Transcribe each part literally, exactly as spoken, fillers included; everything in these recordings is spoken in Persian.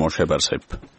شما شهباز صاحب.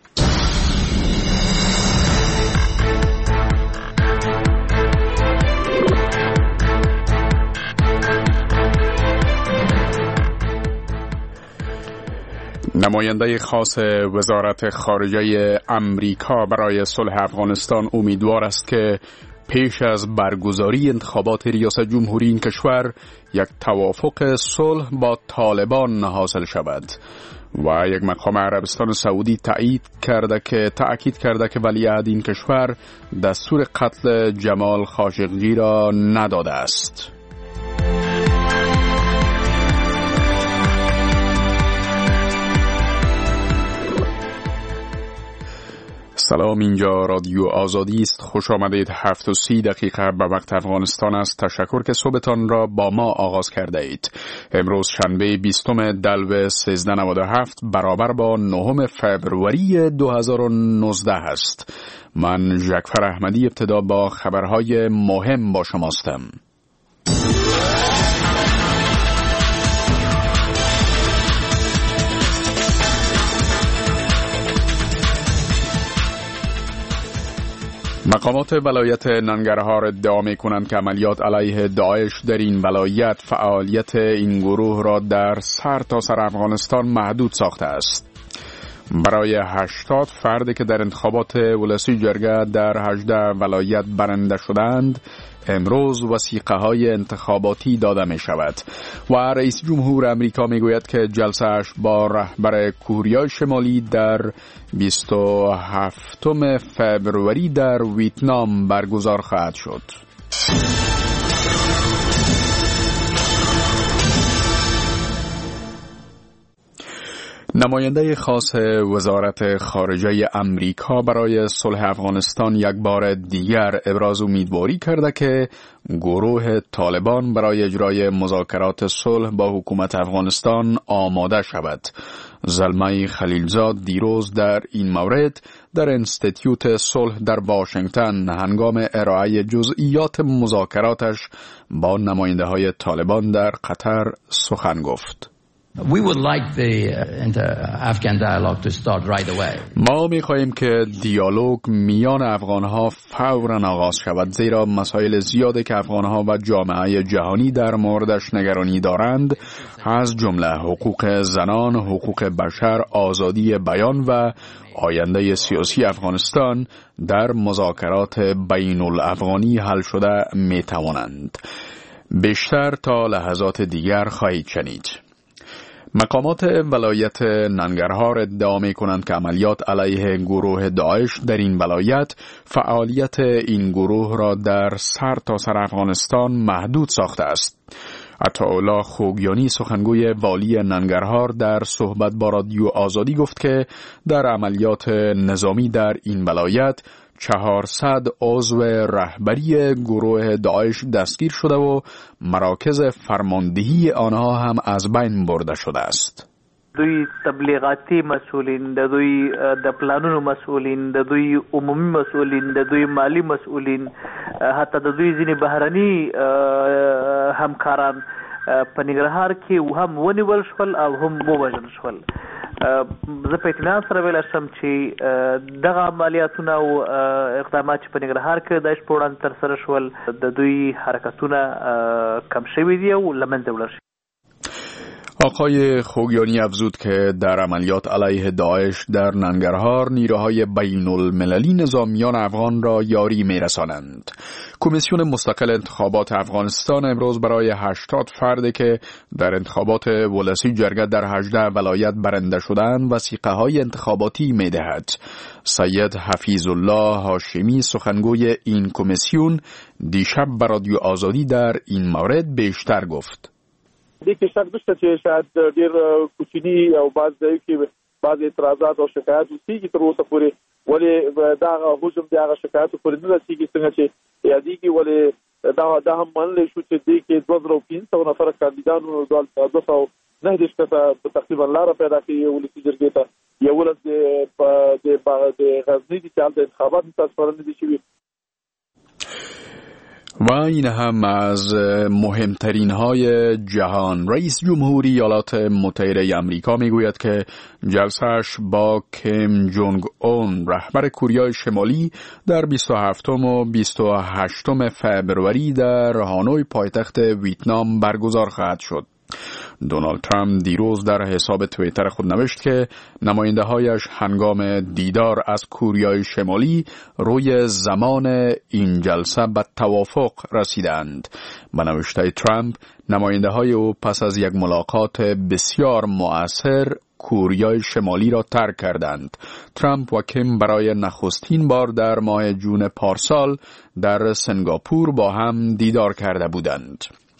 نماینده خاص وزارت خارجه امریکا برای صلح افغانستان امیدوار است که پیش از برگزاری انتخابات ریاست جمهوری این کشور یک توافق صلح با طالبان حاصل شود و یک مقام عربستان سعودی تایید کرده که تأکید کرده که ولیعهد این کشور دستور قتل جمال خاشقجی را نداده است. سلام، اینجا رادیو آزادی است. خوش آمدید. هفت و سی دقیقه به وقت افغانستان است. تشکر که صبحتان را با ما آغاز کرده اید. امروز شنبه بیستم دلو سیزده نود و هفت برابر با نهم فبروری دو هزار و نوزده است. من جعفر احمدی ابتدا با خبرهای مهم با شماستم. مقامات ولایت ننگرهار ادعا می‌کنند که عملیات علیه داعش در این ولایت فعالیت این گروه را در سرتاسر افغانستان محدود ساخته است. برای هشتاد فردی که در انتخابات ولسی جرگه در هجده ولایت برنده شدند امروز وثیقه های انتخاباتی داده می شود و رئیس جمهور امریکا می گوید که جلسه اش با رهبر کره شمالی در بیست و هفتم فبروری در ویتنام برگزار خواهد شد. نماینده خاص وزارت خارجه امریکا برای صلح افغانستان یک بار دیگر ابراز امیدواری کرده که گروه طالبان برای اجرای مذاکرات صلح با حکومت افغانستان آماده شود. زلمه خلیلزاد دیروز در این مورد در انستیتیوت صلح در واشنگتن هنگام ارائه جزئیات مذاکراتش با نماینده های طالبان در قطر سخن گفت. We would like the inter-Afghan dialogue to start right away. ما می‌خواهیم که دیالوگ میان افغان‌ها فوراً آغاز شود، زیرا مسائل زیادی که افغان‌ها و جامعه جهانی در موردش نگرانی دارند از جمله حقوق زنان، حقوق بشر، آزادی بیان و آینده سیاسی افغانستان در مذاکرات بین الافغانی حل شده می‌توانند. بیشتر تا لحظات دیگر خواهید شنید. مقامات ولایت ننگرهار ادعا می کنند که عملیات علیه گروه داعش در این ولایت فعالیت این گروه را در سرتاسر افغانستان محدود ساخته است. عطاالله خوگیانی سخنگوی والی ننگرهار در صحبت با رادیو آزادی گفت که در عملیات نظامی در این ولایت چهارصد عضو رهبری گروه داعش دستگیر شده و مراکز فرماندهی آنها هم از بین برده شده است. دوی تبلیغاتی مسئولین، د دوی د پلانونو مسئولین، د دوی عمومي مسئولین، د دوی مالی مسئولین، حتی د دوی ځینې بهرني همکاران په ننګرهار کې هم ونیول شول او هم ووژل شول. زه په اطمینان سره ویلی شم چې دغه عملیاتونه او اقدامات چې په ننګرهار کې د داعش په وړاندې ترسره شول د دوی حرکتونه کم شوي دي او له منځه وړل شوي. آقای خوگیانی افزود که در عملیات علیه داعش در ننگرهار نیروهای بین المللی نظامیان افغان را یاری می رسانند. کمیسیون مستقل انتخابات افغانستان امروز برای هشتاد فردی که در انتخابات ولسی جرگه در هجده ولایت برنده شدند وثیقه های انتخاباتی می دهد. سید حفیظ الله هاشمی سخنگوی این کمیسیون دیشب به رادیو آزادی در این مورد بیشتر گفت. دې کې شک نشته چې شاید ډېر کوچني او بعض ځای کې بعض اعتراضات او شکایات وسیږي تر اوسه پورې ولې دا حجم دی هغه شکایاتو پورې نه رسیږي څنګه چې یادېږي ولې دا دا هم منلی شو چې دې کې دوه زره پنځه سوه نفره کاندیدانو دوه سوه نهه دېرش کسه تقریبا لاره پیدا کړې ولسي جرګې ته یولس د غزني دي چې هلته انتخابات متاسفانه نه دي شوي. و این هم از مهمترین های جهان. رئیس جمهوری ایالات متحده آمریکا میگوید که جلسه‌اش با کیم جونگ اون رهبر کره شمالی در بیست و هفتم و بیست و هشتم فوریه در هانوی پایتخت ویتنام برگزار خواهد شد. دونالد ترامپ دیروز در حساب توییتر خود نوشت که نماینده هایش هنگام دیدار از کره شمالی روی زمان این جلسه به توافق رسیدند. به نوشته ترامپ، نماینده های او پس از یک ملاقات بسیار مؤثر کره شمالی را ترک کردند. ترامپ و کیم برای نخستین بار در ماه جون پارسال در سنگاپور با هم دیدار کرده بودند.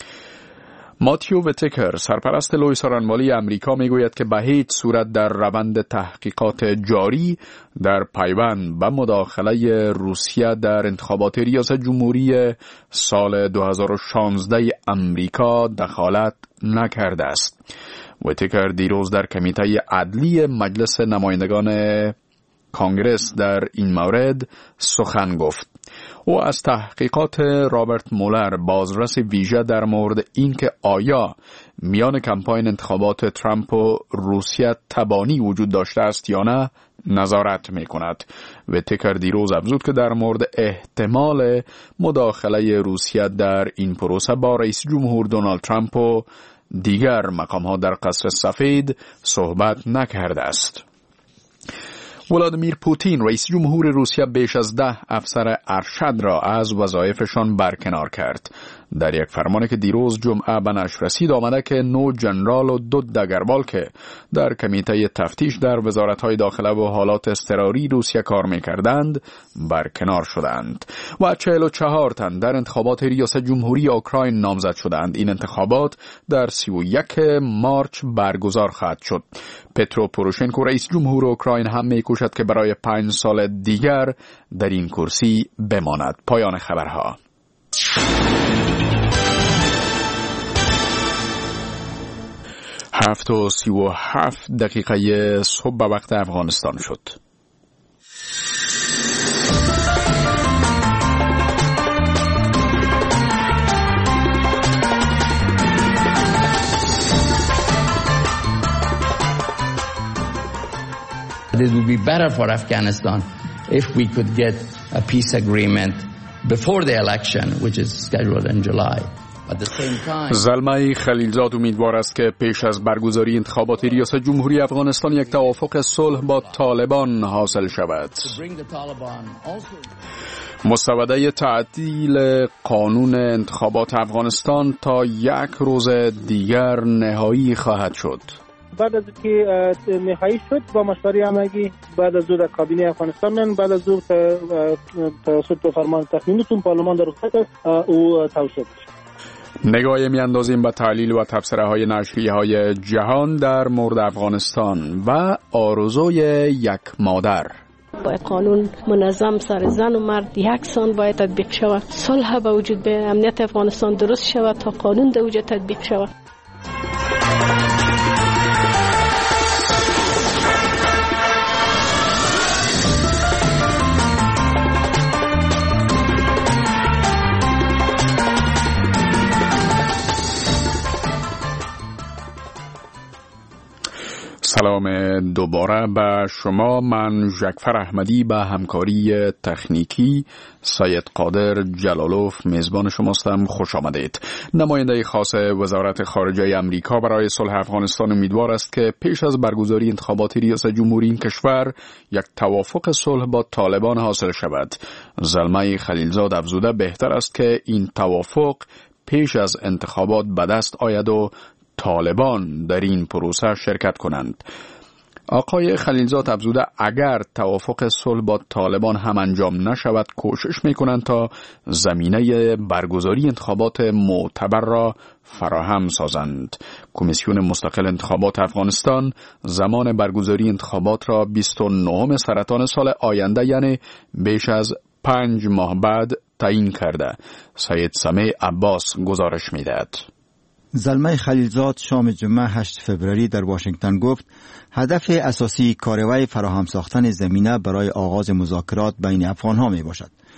ماتیو ویتکر، سرپرست لوی سارانوالی امریکا، میگوید که به هیچ صورت در روند تحقیقات جاری در پیوند به مداخله روسیه در انتخابات ریاست جمهوری سال دو هزار و شانزده امریکا دخالت نکرده است. ویتکر دیروز در کمیته عدلی مجلس نمایندگان کانگرس در این مورد سخن گفت. او از تحقیقات رابرت مولر، بازرس ویژه در مورد اینکه آیا میان کمپاین انتخابات ترامپ و روسیه تبانی وجود داشته است یا نه نظارت می کند. ویتکر دیروز افزود که در مورد احتمال مداخله روسیه در این پروسه با رئیس جمهور دونالد ترامپ و دیگر مقام‌ها در قصر سفید صحبت نکرده است. ولادیمیر پوتین، رئیس جمهور روسیه، بیش از ده افسر ارشد را از وظایفشان برکنار کرد. در یک فرمانی که دیروز جمعه به نشر رسید آمده که نو جنرال و دو دگربال که در کمیته تفتیش در وزارت‌های داخله و حالات اضطراری روسیه کار می‌کردند برکنار شدند و چهل و چهار تن در انتخابات ریاست جمهوری اوکراین نامزد شدند. این انتخابات در سی و یک مارچ برگزار خواهد شد. پترو پوروشنکو، رئیس جمهور اوکراین، هم می‌کوشد که برای پنج سال دیگر در این کرسی بماند. پایان خبرها. هفت و سی و هفت دقیقه صبح به وقت افغانستان شد. It would be better for Afghanistan if we could get a peace agreement before the election, which is scheduled in July. زلمه خلیلزاد امیدوار است که پیش از برگزاری انتخابات ریاست جمهوری افغانستان یک توافق صلح با طالبان حاصل شود. مسوده تعدیل قانون انتخابات افغانستان تا یک روز دیگر نهایی خواهد شد. بعد از که نهایی شد با مشوره همگی بعد از در کابینه افغانستان من بعد از توسط فرمان تصمیمتون پارلمان در رخصت او توسط نگاهی میاندازیم به تحلیل و تبصره های نشریه های جهان در مورد افغانستان و آرزوی یک مادر. باید قانون منظم سر زن و مرد یکسان باید تطبیق شود. صلح به وجود به امنیت افغانستان درست شود تا قانون در وجود تطبیق شود. سلام دوباره به شما. من جعفر احمدی به همکاری تکنیکی سید قادر جلالوف میزبان شماستم. خوش آمدید. نماینده خاص وزارت خارجه امریکا برای صلح افغانستان امیدوار است که پیش از برگزاری انتخابات ریاست جمهوری این کشور یک توافق صلح با طالبان حاصل شود. زلمه خلیلزاد افزوده بهتر است که این توافق پیش از انتخابات به دست آید و طالبان در این پروسه شرکت کنند. آقای خلیلزاد افزوده اگر توافق صلح با طالبان هم انجام نشود کوشش میکنند تا زمینه برگزاری انتخابات معتبر را فراهم سازند. کمیسیون مستقل انتخابات افغانستان زمان برگزاری انتخابات را بیست و نهم سرطان سال آینده یعنی بیش از پنج ماه بعد تعیین کرده. سید سمیع عباس گزارش میدهد. زلمه خلیلزاد شام جمعه هشت فوریه در واشنگتن گفت هدف اساسی کارروای فراهم ساختن زمینه برای آغاز مذاکرات بین افغانها می باشد.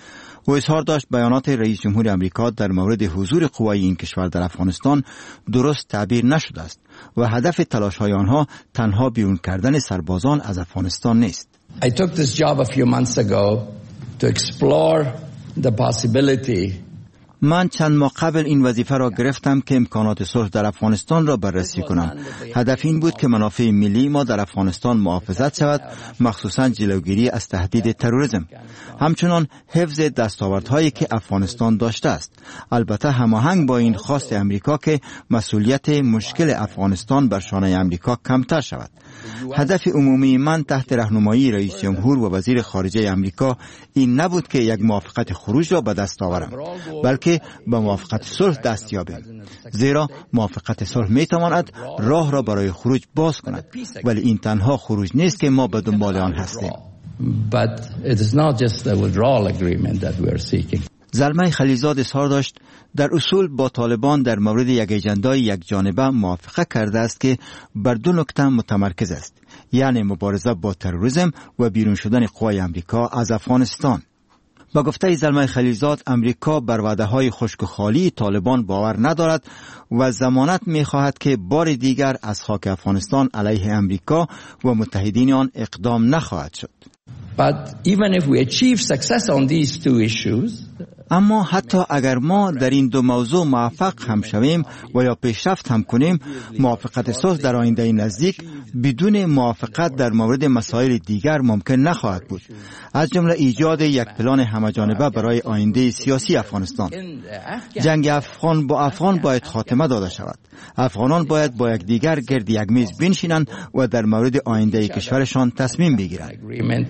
او اظهار داشت بیانات رئیس جمهور آمریکا در مورد حضور قوای این کشور در افغانستان درست تعبیر نشده است و هدف تلاش‌های آنها تنها بیرون کردن سربازان از افغانستان نیست. I took this job a few months ago to explore the possibility. من چند ماه قبل این وظیفه را گرفتم که امکانات صلح در افغانستان را بررسی کنم. هدف این بود که منافع ملی ما در افغانستان محافظت شود، مخصوصاً جلوگیری از تهدید تروریسم، همچنان حفظ دستاوردهایی که افغانستان داشته است، البته هماهنگ با این خواست امریکا که مسئولیت مشکل افغانستان بر شانه امریکا کمتر شود. هدف عمومی من تحت راهنمایی رئیس جمهور و وزیر خارجه امریکا این نبود که یک موافقت خروج را به دست آورم، بلکه به موافقت صلح دست یابیم، زیرا موافقت صلح می تواند راه را برای خروج باز کند، ولی این تنها خروج نیست که ما به دنبال آن هستیم. But it is not just the withdrawal agreement that we are seeking. زلمه خلیلزاد اظهار داشت در اصول با طالبان در مورد یک اجندای یک جانبه موافقه کرده است که بر دو نکته متمرکز است، یعنی مبارزه با تروریسم و بیرون شدن قوای امریکا از افغانستان. با گفته زلمه خلیلزاد امریکا بر وعده‌های خشک و خالی طالبان باور ندارد و ضمانت می‌خواهد که بار دیگر از خاک افغانستان علیه امریکا و متحدین آن اقدام نخواهد شد. But even if we achieve success on these two issues, اما حتی اگر ما در این دو موضوع موفق هم شویم و یا پیشرفت هم کنیم، موافقت صلح در آینده نزدیک بدون موافقت در مورد مسائل دیگر ممکن نخواهد بود، از جمله ایجاد یک پلان همه‌جانبه برای آینده سیاسی افغانستان. جنگ افغان با افغان باید خاتمه داده شود. افغانان باید با یکدیگر گرد یک میز بنشینند و در مورد آینده کشورشان تصمیم بگیرند.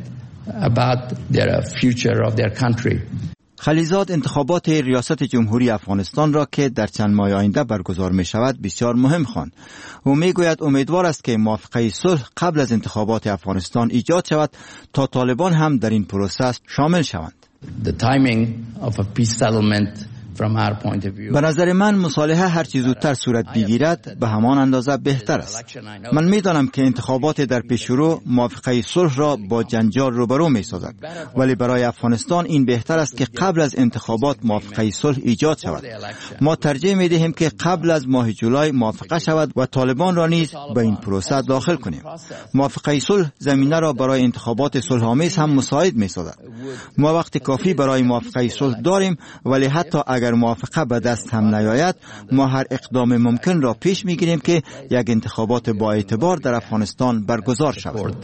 about their future of their country. خلیلزاد انتخابات ریاست جمهوری افغانستان را که در چند ماه آینده برگزار می شود بسیار مهم خواند. او می گوید امیدوار است که موافقه صلح قبل از انتخابات افغانستان ایجاد شود تا طالبان هم در این پروسه شامل شوند. The timing of a peace settlement from our point of view. به نظر من مصالحه هر چه زودتر صورت بگیرد به همان اندازه بهتر است. من میدانم که انتخابات در پیش رو موافقه صلح را با جنجال روبرو می سازد، ولی برای افغانستان این بهتر است که قبل از انتخابات موافقه صلح ایجاد شود. ما ترجیح می دهیم که قبل از ماه جولای موافقه شود و طالبان را نیز به این پروسه داخل کنیم. موافقه صلح زمینه را برای انتخابات صلح‌آمیز هم مساعد می سازد. ما وقت کافی برای موافقه صلح داریم، ولی حتی اگر موافقه به دست هم نیاید، ما هر اقدام ممکن را پیش میگیریم که یک انتخابات با اعتبار در افغانستان برگزار شود.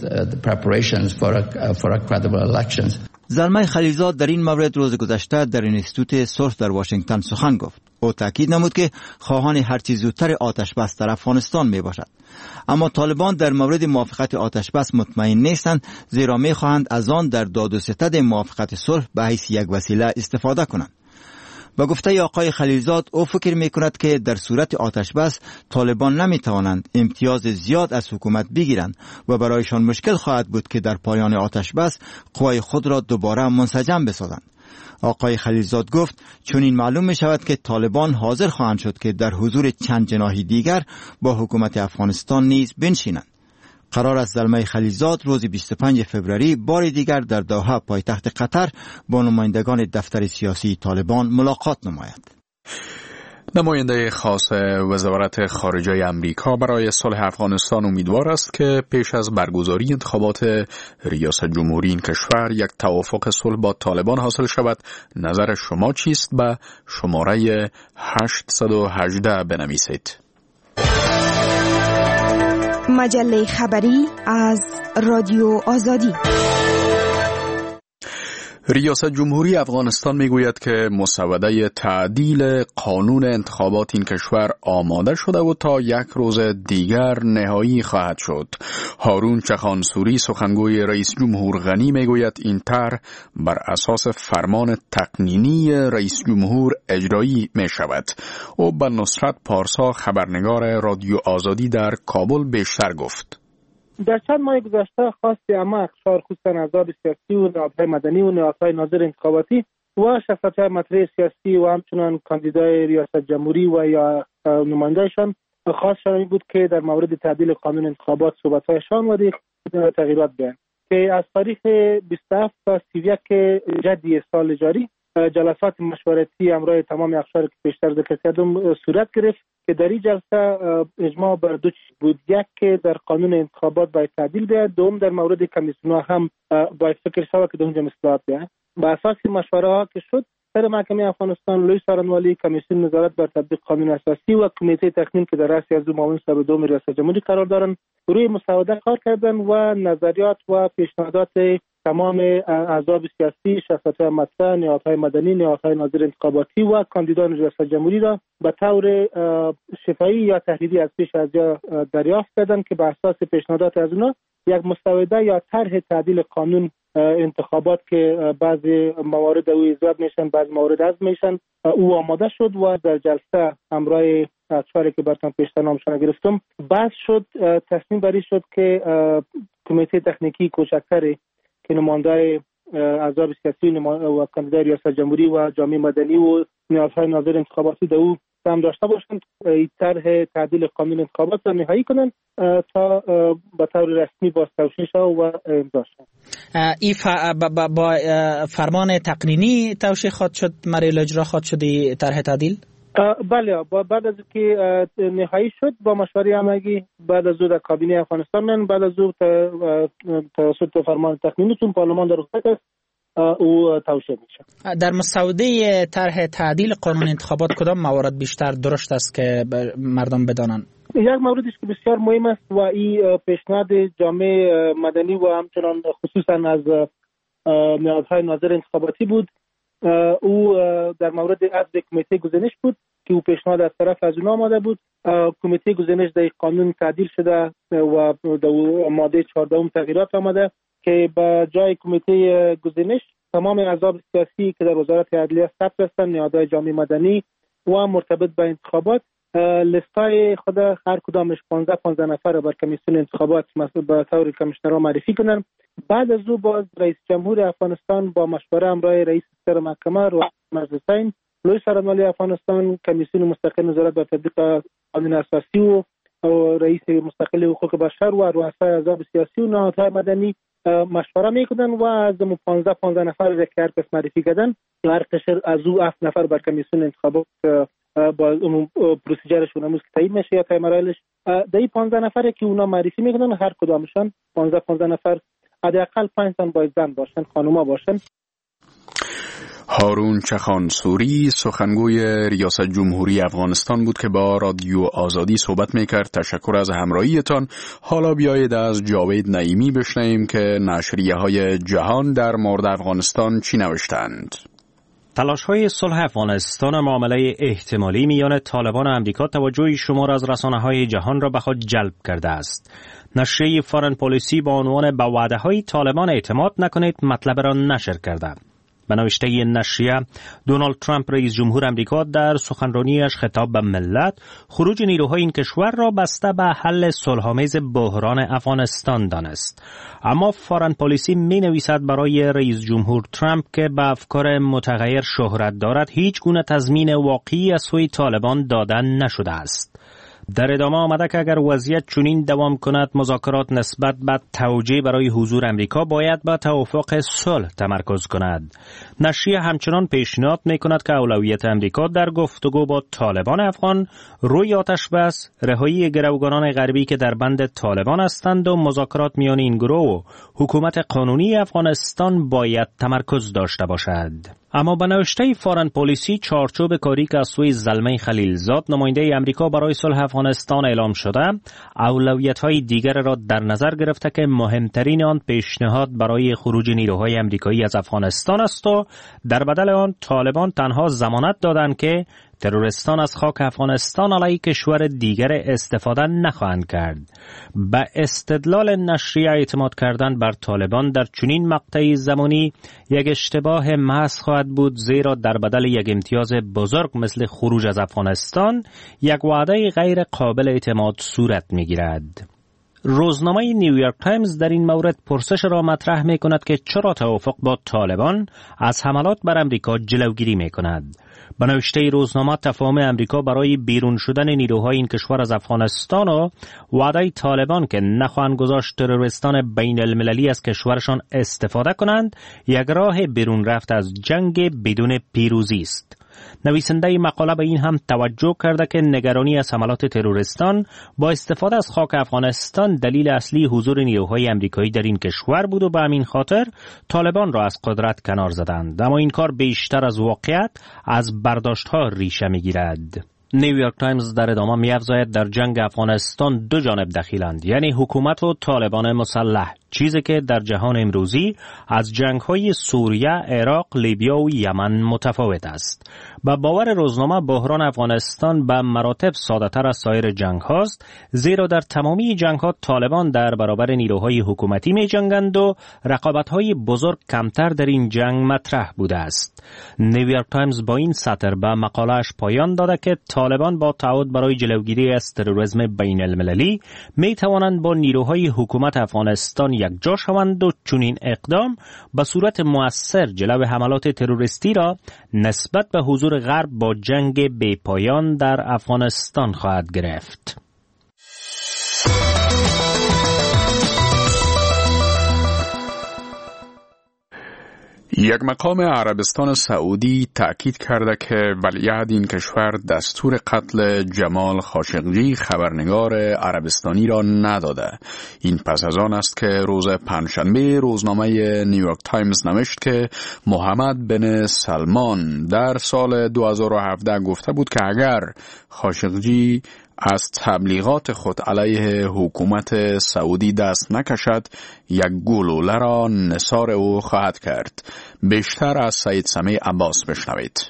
زلمه خلیلزاد در این مورد روز گذشته در انستیتوت صلح در واشنگتن سخن گفت. او تاکید نمود که خواهان هر چه زودتر آتش بس در افغانستان می باشد. اما طالبان در مورد موافقت آتش بس مطمئن نیستند، زیرا می خواهند از آن در داد و ستد موافقت صلح به حیث یک وسیله استفاده کنند. با گفته آقای خلیلزاد او فکر می کند که در صورت آتش بس طالبان نمی توانند امتیاز زیاد از حکومت بگیرند و برایشان مشکل خواهد بود که در پایان آتش بس قوای خود را دوباره منسجم بسازند. آقای خلیلزاد گفت چون این معلوم می شود که طالبان حاضر خواهند شد که در حضور چند جناحی دیگر با حکومت افغانستان نیز بنشینند. قرار است زلمه خلیلزاد روز بیست و پنجم فوریه بار دیگر در دوحه پایتخت قطر با نمایندگان دفتر سیاسی طالبان ملاقات نماید. نماینده خاص وزارت خارجه امریکا برای صلح افغانستان امیدوار است که پیش از برگزاری انتخابات ریاست جمهوری این کشور یک توافق صلح با طالبان حاصل شود. نظر شما چیست؟ به شماره هشتصد و هجده بنویسید. مجله خبری از رادیو آزادی. ریاست جمهوری افغانستان میگوید که مسوده تعدیل قانون انتخابات این کشور آماده شده و تا یک روز دیگر نهایی خواهد شد. هارون چخانسوری سخنگوی رئیس جمهور غنی میگوید این طرح بر اساس فرمان تقنینی رئیس جمهور اجرایی می شود. او به نصرت پارسا خبرنگار رادیو آزادی در کابل بیشتر گفت. در چند ماه گذشته خواست عامه اقشار خصوصا احزاب سیاسی و نهادهای مدنی و نهادهای ناظر انتخاباتی و شخصیت‌های مطرح سیاسی و همچنان کاندیدای ریاست جمهوری و یا نماینده‌شان خواستشان این بود که در مورد تعدیل قانون انتخابات صحبت‌هایشان و تغییرات بیان که از تاریخ بیست و هفت تا سی و یک جدی سال جاری جلسات مشورتی همراه تمام اقشار که پیشتر ذکر کردم صورت گرفت که در این جلسه اجماع بر دو چیز بود. یک که در قانون انتخابات باید تعدیل بیاد، دوم در مورد کمیسیون‌ها هم باید فکر شود که در اونجا اصلاحات بیاد. با اساس مشوره ها که شد، سر محکمه افغانستان لوی سارنوالی کمیسیون نظارت بر تطبیق قانون اساسی و کمیته تکنیم که در رأس از معاون صاحب دوم ریاست جمهوری قرار دارند روی مسوده کار کردن و نظریات و پیشنهادات تمام احزاب سیاسی، شخصیت‌های مطرح، نهادهای مدنی، نهادهای ناظر انتخاباتی و کاندیدان ریاست جمهوری را به طور شفاهی یا تحریری از پیش از جا دریافت کردند که به اساس پیشنهادات از اونا یک مسوده یا طرح تعدیل قانون انتخابات که بعضی موارد او ایجاد میشن، بعضی موارد حذف میشن، او آماده شد و در جلسه همراه اقشاری که براتون پیشتر نامشون گرفتم بحث شد. تصمیم بری شد که کمیته تکنیکی کوچکتری که نماینده احزاب سیاسی و کاندیدای ریاست جمهوری و جامعه مدنی و نهادهای ناظر انتخاباتی در او هم داشته باشند، این طرح تعدیل قانون انتخابات را نهایی کنند تا به طور رسمی باز توشیح شود و امضا شود. این با فرمان تقنینی توشیح خواهد شد، مراحل اجرا خواهد شد این طرح تعدیل؟ بله، بعد از که نهایی شد با مشوره همگی بعد از او در کابینه افغانستان من بعد از او توسط فرمان تقنینی چون پارلمان در رخصت است او توشیح میشه. در مسوده طرح تعدیل قانون انتخابات کدام موارد بیشتر درست است که مردم بدانند؟ یک موردی که بسیار مهم است و این پیشنهاد جامعه مدنی و همچنان خصوصا از نهادهای ناظر انتخاباتی بود. او در مورد عضو کمیته گزینش بود که او پیشنهاد از طرف از اونها آمده بود. کمیته گزینش در قانون تعدیل شده و در ماده چهارده تغییرات آمده که به جای کمیته گزینش تمام احزاب سیاسی که در وزارت عدلیه ثبت هستند، نهادهای جامعه مدنی و مرتبط به انتخابات، لیستای خود هر کدامش پانزده پانزده نفر بر کمیسیون انتخابات به طور کمیشنرها معرفی کنند. بعد از او باز رئیس جمهور افغانستان با مشوره همراه رئیس سر محکمه و مجلسین لوی سارنوالی افغانستان کمیسیون مستقل نظارت بر تطبیق قانون اساسی و رئیس مستقل حقوق بشر و رؤسای احزاب سیاسی و نهادهای مدنی مشوره میکنن و از پانزده پانزده نفر که هر کس معرفی کردن هر قشر از او هفت نفر بر کمیسیون انتخابات با پروسیجرشون امروز که تایید میشه یا تای مراحلش در این پانزده نفره که اونا معرفی میکنن هر کدامشان پانزده پانزده نفر حداقل پنج تن باید زن باشن، خانوما باشن. هارون چخانسوری سخنگوی ریاست جمهوری افغانستان بود که با رادیو آزادی صحبت میکرد. تشکر از همراهیتان. حالا بیایید از جاوید نعیمی بشنویم که نشریه های جهان در مورد افغانستان چی نوشتند. تلاش‌های صلح افغانستان معامله احتمالی میان طالبان و امریکا توجه شمار از رسانه‌های جهان را به خود جلب کرده است. نشریه فارن پالیسی با عنوان به وعده‌های طالبان اعتماد نکنید مطلب را نشر کرده. به نوشته نشریه، دونالد ترامپ رئیس جمهور امریکا در سخنرانیش خطاب به ملت خروج نیروهای این کشور را بسته به حل صلح‌آمیز بحران افغانستان دانست. اما فارن پالیسی می نویسد برای رئیس جمهور ترامپ که به افکار متغیر شهرت دارد هیچ گونه تضمین واقعی از سوی طالبان داده نشده است. در ادامه آمده که اگر وضعیت چنین دوام کند مذاکرات نسبت به توجیه برای حضور امریکا باید به توافق صلح تمرکز کند. نشریه همچنان پیشنهاد می‌کند که اولویت امریکا در گفتگو با طالبان افغان روی آتش بس، رهایی گروگانان غربی که در بند طالبان هستند و مذاکرات میان این گروه و حکومت قانونی افغانستان باید تمرکز داشته باشد. اما به نوشته فارن پالیسی چارچوب کاری که از سوی زلمه خلیلزاد نماینده امریکا برای صلح افغانستان اعلام شده اولویت‌های دیگر را در نظر گرفته که مهمترین آن پیشنهاد برای خروج نیروهای امریکایی از افغانستان است و در بدل آن طالبان تنها ضمانت دادند که تروریستان از خاک افغانستان علیه کشور دیگر استفاده نخواهند کرد. به استدلال نشریه اعتماد کردن بر طالبان در چنین مقطعی زمانی یک اشتباه محض خواهد بود، زیرا در بدل یک امتیاز بزرگ مثل خروج از افغانستان یک وعده غیر قابل اعتماد صورت می‌گیرد. روزنامه نیویورک تایمز در این مورد پرسش را مطرح می کند که چرا توافق با طالبان از حملات بر امریکا جلوگیری می کند. به نوشته روزنامه تفاهم امریکا برای بیرون شدن نیروهای این کشور از افغانستان و وعده طالبان که نخواهند گذاشت تروریستان بین المللی از کشورشان استفاده کنند یک راه بیرون رفت از جنگ بدون پیروزی است. نویسنده مقاله به این هم توجه کرده که نگرانی از حملات تروریستان با استفاده از خاک افغانستان دلیل اصلی حضور نیروهای امریکایی در این کشور بود و به همین خاطر طالبان را از قدرت کنار زدند. اما این کار بیشتر از واقعیت از برداشت‌ها ریشه می‌گیرد. نیویورک تایمز در ادامه می‌افزاید در جنگ افغانستان دو جانب دخیلند، یعنی حکومت و طالبان مسلح، چیزی که در جهان امروزی از جنگ‌های سوریه، عراق، لیبیا و یمن متفاوت است. با باور روزنامه بحران افغانستان به مراتب ساده‌تر از سایر جنگ‌هاست، زیرا در تمامی جنگ‌ها طالبان در برابر نیروهای حکومتی می‌جنگند و رقابت‌های بزرگ کمتر در این جنگ مطرح بوده است. نیویورک تایمز با این سطر به مقاله‌اش پایان داده که طالبان با تعهد برای جلوگیری از تروریسم بین المللی می‌توانند با نیروهای حکومت افغانستان یکجا شوند و چنین اقدام به صورت مؤثر جلو حملات تروریستی را نسبت به حضور غرب با جنگ بی‌پایان در افغانستان خواهد گرفت. یک مقام عربستان سعودی تأکید کرده که ولیعهد این کشور دستور قتل جمال خاشقجی خبرنگار عربستانی را نداده. این پس از آن است که روز پنجشنبه روزنامه نیویورک تایمز نوشت که محمد بن سلمان در سال دو هزار و هفده گفته بود که اگر خاشقجی از تبلیغات خود علیه حکومت سعودی دست نکشد یک گلوله را نثار او خواهد کرد. بیشتر از سید سمیع عباس بشنوید.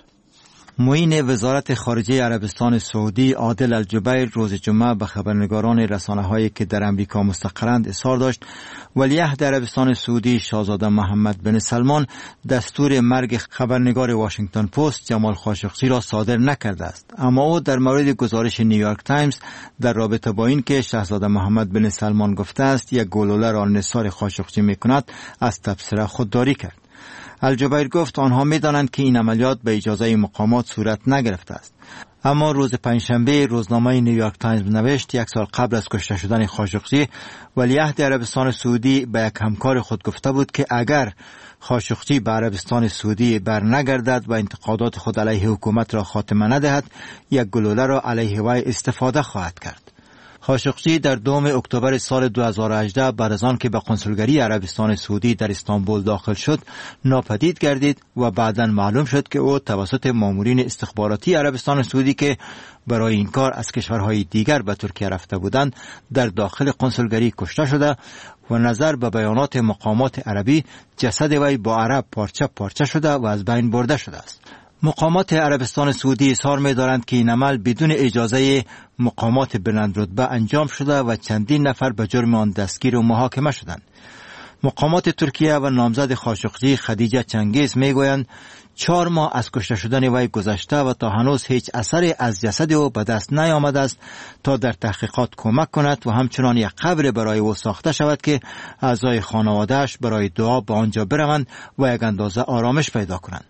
معین وزارت خارجه عربستان سعودی عادل الجبیر روز جمعه به خبرنگاران رسانه‌هایی که در امریکا مستقرند اظهار داشت ولیعهد عربستان سعودی شاهزاده محمد بن سلمان دستور مرگ خبرنگار واشنگتن پست جمال خاشقجی را صادر نکرده است. اما او در مورد گزارش نیویورک تایمز در رابطه با این که شاهزاده محمد بن سلمان گفته است یک گلوله را نثار خاشقجی می‌کند از تبصره خودداری کرد. الجبیر گفت آنها می‌دانند که این عملیات به اجازه مقامات صورت نگرفته است. اما روز پنجشنبه روزنامه نیویورک تایمز نوشت یک سال قبل از کشته شدن خاشقجی ولیعهد عربستان سعودی به یک همکار خود گفته بود که اگر خاشقجی به عربستان سعودی برنگردد و انتقادات خود علیه حکومت را خاتمه ندهد یک گلوله را علیه وی استفاده خواهد کرد. خاشقجی در دوم اکتبر سال دو هزار و هجده بعد از آن که به کنسولگری عربستان سعودی در استانبول داخل شد ناپدید گردید و بعداً معلوم شد که او توسط مامورین استخباراتی عربستان سعودی که برای این کار از کشورهای دیگر به ترکیه رفته بودند در داخل کنسولگری کشته شده و نظر به بیانات مقامات عربی جسد وی با عرب پارچه پارچه شده و از بین برده شده است. مقامات عربستان سعودی اظهار می‌دارند که این عمل بدون اجازه مقامات بلند رتبه انجام شده و چندین نفر به جرم آن دستگیر و محاکمه شدند. مقامات ترکیه و نامزد خاشقجی خدیجه چنگیز میگویند چهار ماه از کشته شدن وی گذشته و تا هنوز هیچ اثری از جسد او به دست نیامده است تا در تحقیقات کمک کند و همچنان یک قبر برای او ساخته شود که اعضای خانواده‌اش برای دعا به آنجا بروند و یک اندازه آرامش پیدا کنند.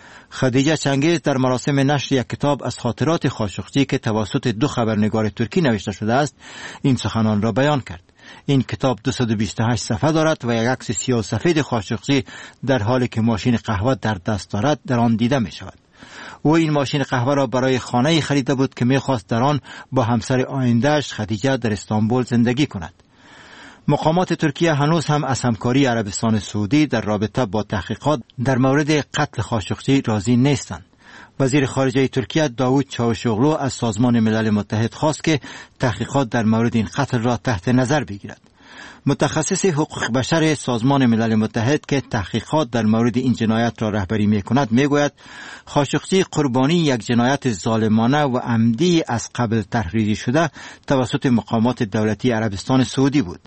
خدیجه چنگیز در مراسم نشر یک کتاب از خاطرات خاشقجی که توسط دو خبرنگار ترکی نوشته شده است این سخنان را بیان کرد. این کتاب دویست و بیست و هشت صفحه دارد و یک عکس سیاه و سفید خاشقجی در حالی که ماشین قهوه در دست دارد در آن دیده می شود. او این ماشین قهوه را برای خانه خریده بود که می خواست در آن با همسر آینده‌اش خدیجه در استانبول زندگی کند. مقامات ترکیه هنوز هم از همکاری عربستان سعودی در رابطه با تحقیقات در مورد قتل خاشقجی راضی نیستند. وزیر خارجه ترکیه داوود چاوشوغلو از سازمان ملل متحد خواست که تحقیقات در مورد این قتل را تحت نظر بگیرد. متخصص حقوق بشر سازمان ملل متحد که تحقیقات در مورد این جنایت را رهبری می‌کند میگوید خاشقجی قربانی یک جنایت ظالمانه و عمدی از قبل تحریری شده توسط مقامات دولتی عربستان سعودی بود.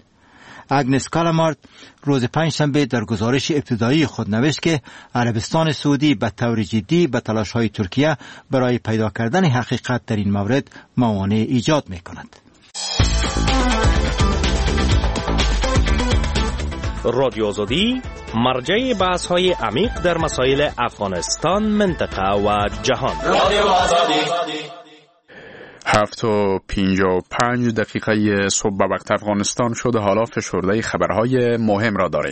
اگنس کالامارت روز پنجشنبه در گزارش ابتدایی خود نوشت که عربستان سعودی به طور جدی به تلاش‌های ترکیه برای پیدا کردن حقیقت در این مورد موانع ایجاد می‌کند. رادیو آزادی مرجع بحث های عمیق در مسائل افغانستان، منطقه و جهان. رادیو آزادی. هفت و پینجا و پنج دقیقه صبح به وقت افغانستان شد. حالا فشرده خبرهای مهم را داریم.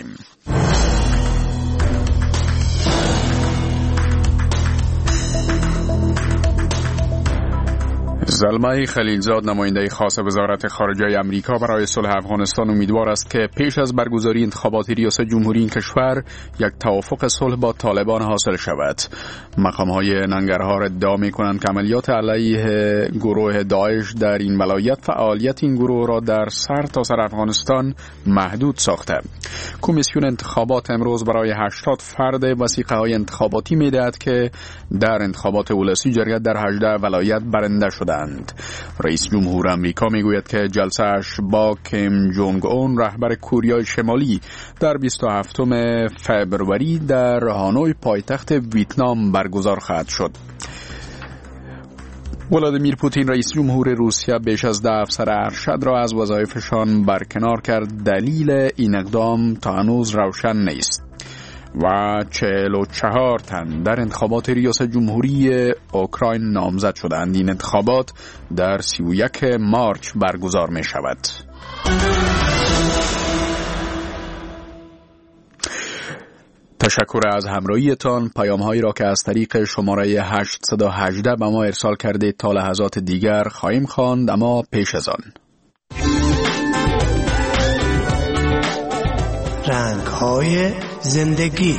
زلمه خلیلزاد، نماینده خاص وزارت خارجه امریکا برای صلح افغانستان، امیدوار است که پیش از برگزاری انتخابات ریاست جمهوری این کشور یک توافق صلح با طالبان حاصل شود. مقام‌های ننگرهار ادعا می‌کنند که عملیات علیه گروه داعش در این ولایت فعالیت این گروه را در سرتاسر افغانستان محدود ساخته. کمیسیون انتخابات امروز برای هشتاد فرد وثیقه‌های انتخاباتی می‌دهد که در انتخابات ولسی جریان در هجده ولایت برنده شدند. رئیس جمهور امریکا میگوید که جلسه‌اش با کیم جونگ اون، رهبر کره شمالی، در بیست و هفتم فوریه در هانوی پایتخت ویتنام برگزار خواهد شد. ولادیمیر پوتین، رئیس جمهور روسیه، بیش از ده افسر ارشد را از وظایفشان برکنار کرد. دلیل این اقدام تا هنوز روشن نیست. و چهل و چهار تن در انتخابات ریاست جمهوری اوکراین نامزد شدند. این انتخابات در سی و یک مارچ برگزار می شود. تشکر از همراهیتان. پیام هایی را که از طریق شماره هشتصد و هجده به ما ارسال کرده تا لحظات دیگر خواهیم خواند، اما پیش از آن رنگ های زندگی.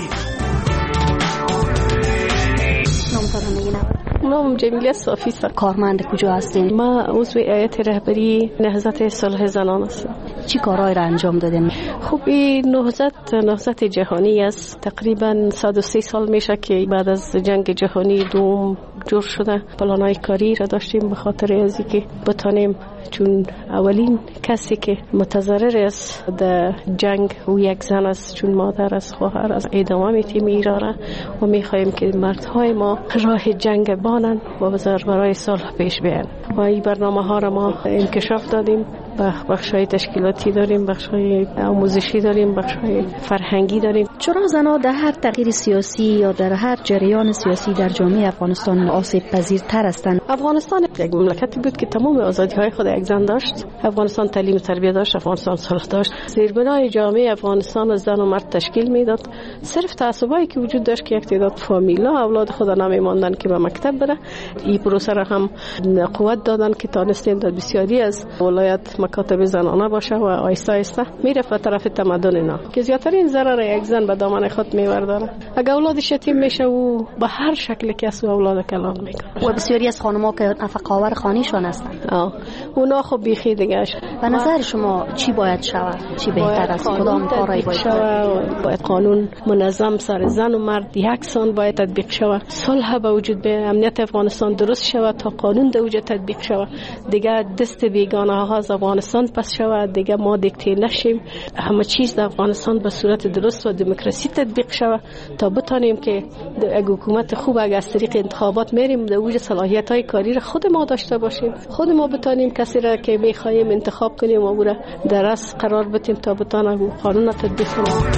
نام جمیله صافی است. کارمند کجا هستین؟ ما عضو هیئت رهبری نهضت صلح زنان هستم. چی کارهایی را انجام دادین؟ خب این نهضت نهضت جهانی است. تقریبا صد و سی سال میشه که بعد از جنگ جهانی دوم جور شده. پلانای کاری را داشتیم به خاطر ازی که بتانیم، چون اولین کسی که متضرر است در جنگ و یک زن است، چون مادر از خواهر از ادامه میتیم ایران و میخواهیم که مردهای ما راه جنگ بانن و بزر برای صلح پیش بیان. و این برنامه ها را ما انکشاف دادیم. بخشای تشکیلاتی داریم، بخشای آموزشی داریم، بخشای فرهنگی داریم. چرا زنها در هر تغییر سیاسی یا در هر جریان سیاسی در جامعه افغانستان آسیب پذیرتر هستند؟ افغانستان یک مملکتی بود که تمام آزادی های خود یک زن داشت. افغانستان تعلیم و تربیت داشت، افغانستان صلح داشت. زیربنای جامعه افغانستان از زن و مرد تشکیل میداد. صرف تعصبایی که وجود داشت که یک تعداد فامیلا اولاد خود نمیماندن که به مکتب بره. این پروسه را هم قوت دادن که تانستیم در بسیاری از ولایت مکاتب زنانه باشه و آیسته آیسته میره به طرف تمدن اینا که زیاترین ضرر یک زن به دامن خود میورداره. اگه اولادش یتیم میشه و به هر شکل که از اولاد کلان میکنه. و بسیاری از خانم‌ها که نفقه‌آور خانیشان هستند، آه اونا خب بیخی دیگه. به نظر شما چی باید شود؟ چی بهتر است؟ کدام کاری باید شود؟ باید قانون منظم سر زن و مرد یکسان باید تطبیق شود. صلح به وجود بیاید، امنیت افغانستان درست شود تا قانون در وجود تطبیق شود. دیگه دست بیگانه ها از افغانستان پس شود. دیگه ما دیکته نشیم. همه چیز در افغانستان به صورت درست و دموکراسی تطبیق شود تا بتانیم که اگه حکومت خوب اگه از طریق انتخابات میریم در وجود صلاحیت های کاری را خود ما داشته باشیم، خود ما بتانیم کسی را که میخوایم انتخاب کنیم و برای در اصل قرار بدیم تا بتانه قانون را تطبیق کنیم.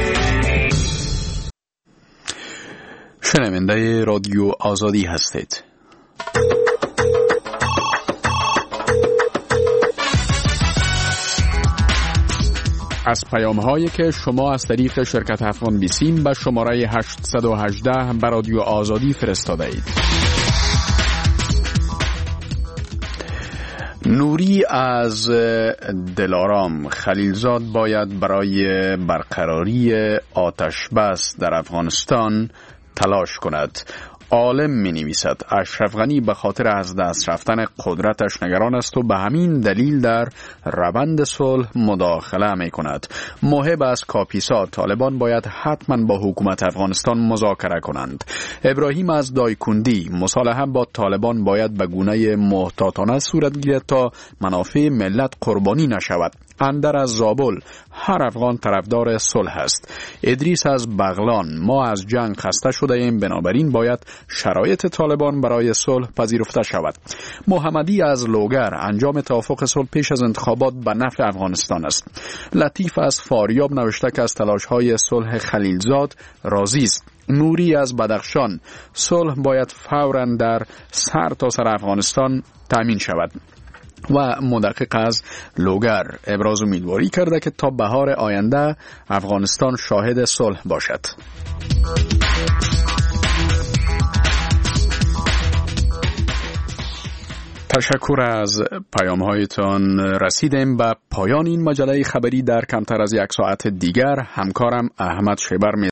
شنونده رادیو آزادی هستید. از پیام هایی که شما از طریق شرکت افغان بیسیم به شماره هشتصد و هجده به رادیو آزادی فرستاده اید. نوری از دلارام، خلیلزاد باید برای برقراری آتش بس در افغانستان تلاش کند. عالم می نویسد اشرف غنی به خاطر از دست رفتن قدرتش نگران است و به همین دلیل در روند صلح مداخله می کند. محب از کاپیسا، طالبان باید حتما با حکومت افغانستان مذاکره کنند. ابراهیم از دایکندی، مصالحه با طالبان باید به گونه محتاطانه صورت گیرد تا منافع ملت قربانی نشود. اندر از زابل هر افغان طرفدار صلح است. ادریس از بغلان ما از جنگ خسته شده ایم، بنابراین باید شرایط طالبان برای صلح پذیرفته شود. محمدی از لوگر انجام توافق صلح پیش از انتخابات به نفع افغانستان است. لطیف از فاریاب نوشته که از تلاش‌های صلح خلیلزاد راضی است. نوری از بدخشان صلح باید فوراً در سر تا سر افغانستان تامین شود. و مدقق از لوگر ابراز امیدواری کرده که تا بهار آینده افغانستان شاهد صلح باشد. تشکر از پیام هایتان. رسیدیم به پایان این مجله خبری. در کمتر از یک ساعت دیگر همکارم احمد شیبر می